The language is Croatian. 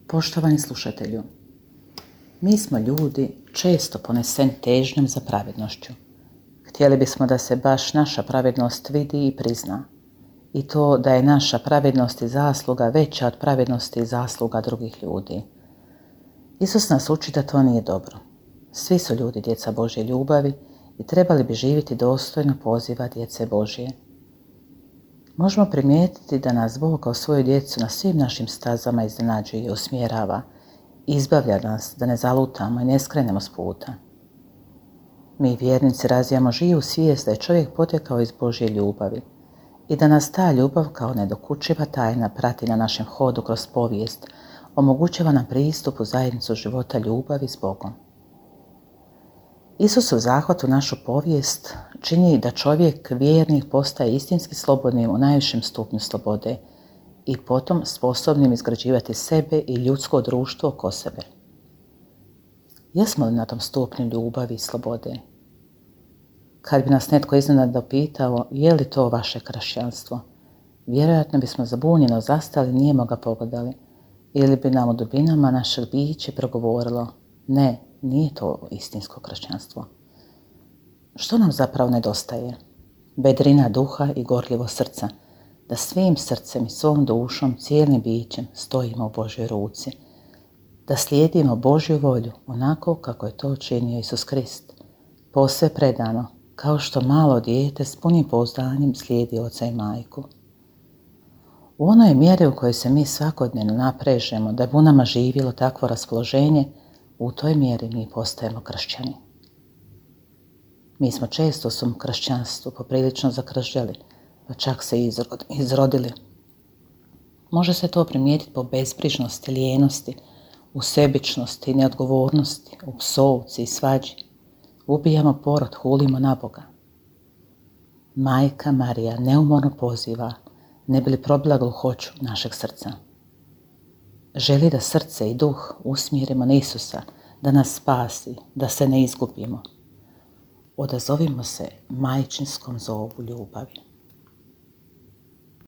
Poštovani slušatelju, mi smo ljudi često poneseni težnjom za pravednošću. Htjeli bismo da se baš naša pravednost vidi i prizna. I to da je naša pravednost i zasluga veća od pravednosti i zasluga drugih ljudi. Isus nas uči da to nije dobro. Svi su ljudi djeca Božje ljubavi i trebali bi živjeti dostojno poziva djece Božje. Možemo primijetiti da nas Bog kao svoju djecu na svim našim stazama iznenađuje i usmjerava, izbavlja nas da ne zalutamo i ne skrenemo s puta. Mi vjernici razvijamo živu svijest da je čovjek potekao iz Božje ljubavi i da nas ta ljubav kao nedokučiva tajna prati na našem hodu kroz povijest, omogućava nam pristup u zajednicu života ljubavi s Bogom. Isusov zahvat u našu povijest čini da čovjek vjernik postaje istinski slobodnim u najvišem stupnju slobode i potom sposobnim izgrađivati sebe i ljudsko društvo oko sebe. Jesmo li na tom stupnju ljubavi i slobode? Kad bi nas netko iznenada pitao je li to vaše kršćanstvo, vjerojatno bismo zabunjeno zastali, nijemo ga pogledali, ili bi nam u dubinama našeg bića progovorilo ne, nije to istinsko kršćanstvo. Što nam zapravo nedostaje? Vedrina duha i gorljivo srca, da svim srcem i svom dušom, cijelim bićem stojimo u Božjoj ruci, da slijedimo Božju volju onako kako je to činio Isus Krist, posve predano, kao što malo dijete s punim pouzdanjem slijedi oca i majku. U onoj mjeri u kojoj se mi svakodnevno naprežemo da bi u nama živjelo takvo raspoloženje, u toj mjeri mi postajemo kršćani. Mi smo često u svom kršćanstvu poprilično zakržljali, pa čak se izrodili. Može se to primijetiti po bezbrižnosti, lijenosti, u sebičnosti, neodgovornosti, u psovci i svađi. Ubijamo porod, hulimo na Boga. Majka Marija neumorno poziva, ne bi li probila gluhoću našeg srca. Želi da srce i duh usmjerimo na Isusa, da nas spasi, da se ne izgubimo. Odazovimo se majčinskom zovu ljubavi.